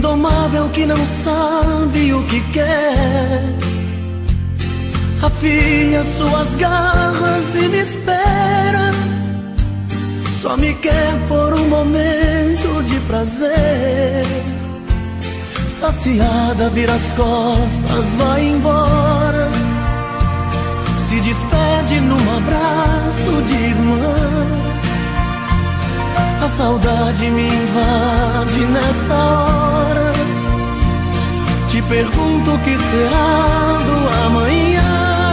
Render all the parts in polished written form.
indomável que não sabe o que quer. Afia suas garras e me espera. Só me quer por um momento de prazer. Saciada, vira as costas, vai embora. Se despede num abraço de irmã. A saudade me invade nessa hora. Te pergunto o que será do amanhã.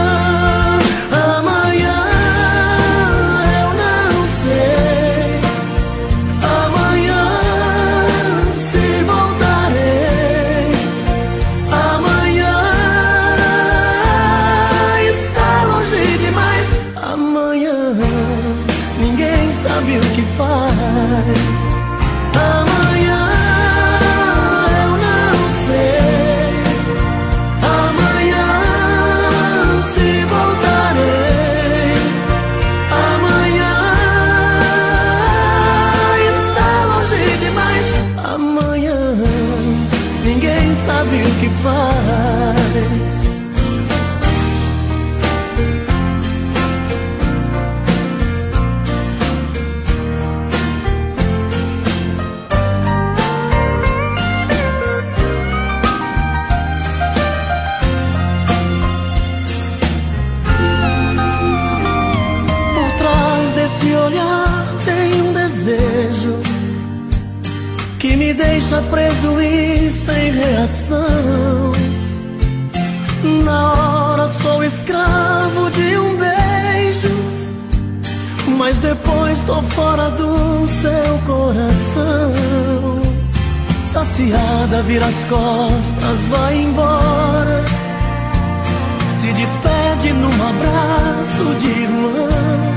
Amanhã eu não sei. Amanhã se voltarei. Amanhã está longe demais. Amanhã ninguém sabe o que faz. Amanhã eu não sei. Amanhã se voltarei. Amanhã está longe demais. Amanhã ninguém sabe o que faz. Que me deixa preso e sem reação. Na hora sou escravo de um beijo, mas depois tô fora do seu coração. Saciada, vira as costas, vai embora. Se despede num abraço de irmã.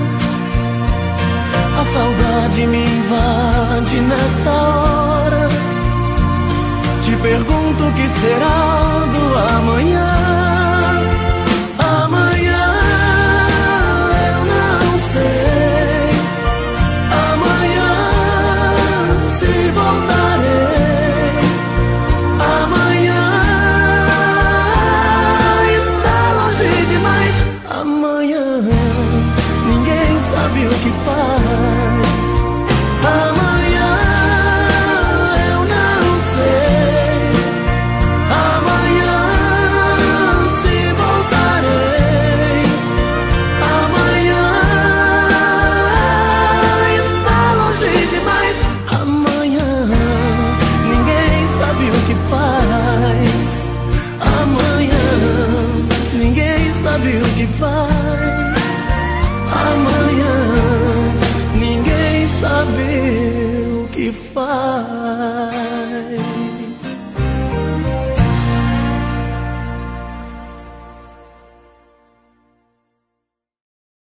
A saudade me invade nessa hora. Te pergunto o que será do amanhã.